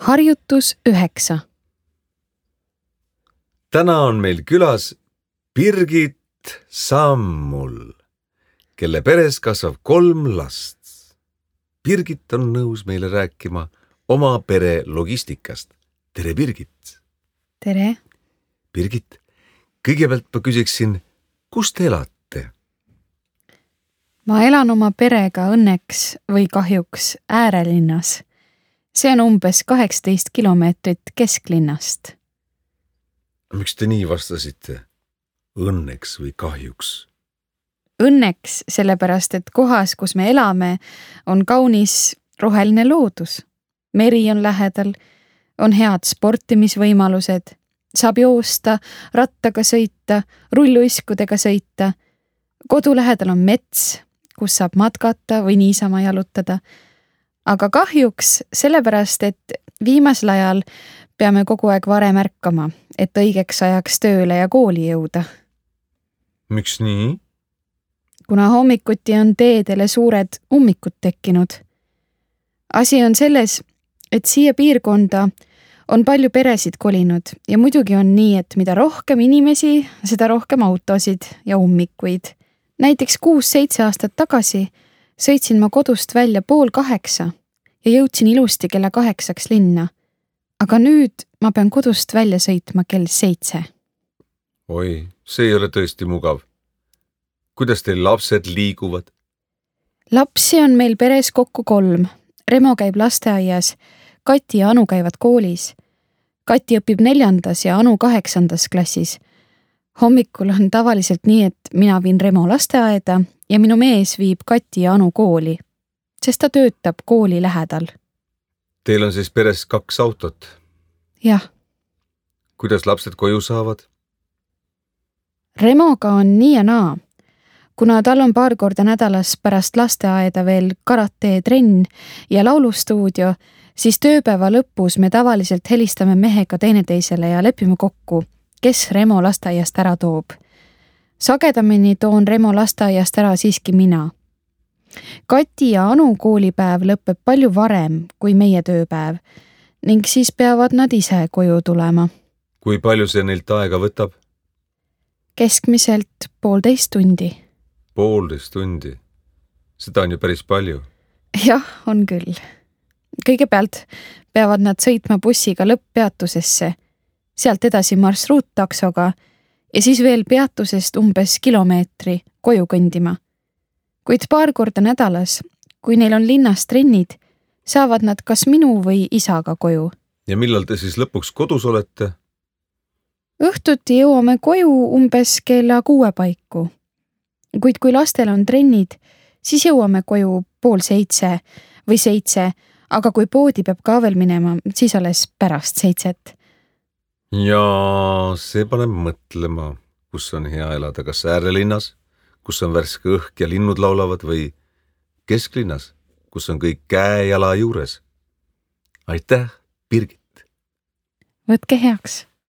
Harjutus 9. Täna on meil külas Birgit Sammul, kelle peres kasvab 3 last. Birgit on nõus meile rääkima oma pere logistikast. Tere, Birgit! Tere! Birgit, kõigepealt ma küsiksin, kus te elate? Ma elan oma perega õnneks või kahjuks äärelinnas. See on umbes 18 kilomeetrit kesklinnast. Miks te nii vastasite? Õnneks või kahjuks? Õnneks sellepärast, et kohas, kus me elame, on kaunis roheline loodus. Meri on lähedal, on head sportimisvõimalused, saab joosta, rattaga sõita, rulluiskudega sõita. Kodu lähedal on mets, kus saab matkata või niisama jalutada. Aga kahjuks sellepärast, et viimasel ajal peame kogu aeg varem ärkama, et õigeks ajaks tööle ja kooli jõuda. Miks nii? Kuna hommikuti on teedele suured ummikud tekkinud. Asi on selles, et siia piirkonda on palju peresid kolinud ja muidugi on nii, et mida rohkem inimesi, seda rohkem autosid ja ummikuid. Näiteks 6-7 aastat tagasi sõitsin ma kodust välja 7:30 ja jõudsin ilusti kella 8 linna. Aga nüüd ma pean kodust välja sõitma kell 7. Oi, see ei ole tõesti mugav. Kuidas teil lapsed liiguvad? Lapsi on meil peres kokku 3. Remo käib lasteaias, Kati ja Anu käivad koolis. Kati õpib 4. ja Anu 8. klassis. Hommikul on tavaliselt nii, et mina viin Remo lasteaeda ja minu mees viib Kati ja Anu kooli, sest ta töötab kooli lähedal. Teil on siis peres 2 autot? Jah. Kuidas lapsed koju saavad? Remoga on nii ja naa. Kuna tal on 2 korda nädalas pärast lasteaeda veel karate-trenn ja laulustuudio, siis tööpäeva lõpus me tavaliselt helistame mehega teineteisele ja lepime kokku, kes Remo lasteaiast ära toob. Sagedamini toon Remo lasteaiast ära siiski mina. Kati ja Anu koolipäev lõpeb palju varem kui meie tööpäev ning siis peavad nad ise koju tulema. Kui palju see neilt aega võtab? Keskmiselt 1,5 tundi. 1,5 tundi. Seda on ju päris palju. Jah, on küll. Kõigepealt peavad nad sõitma bussiga lõpppeatusesse, sealt edasi marsruuttaksoga ja siis veel peatusest umbes kilomeetri koju kõndima. Kuid 2 korda nädalas, kui neil on linnas trennid, saavad nad kas minu või isaga koju. Ja millal te siis lõpuks kodus olete? Õhtuti jõuame koju umbes kella 6 paiku. Kuid kui lastel on trennid, siis jõuame koju 6:30 või 7, aga kui poodi peab ka veel minema, siis alles pärast 7. Ja see paneb mõtlema, kus on hea elada, kas äärelinnas, kus on värske õhk ja linnud laulavad või kesklinnas, kus on kõik käe-jala juures. Aitäh, Birgit! Võtke heaks!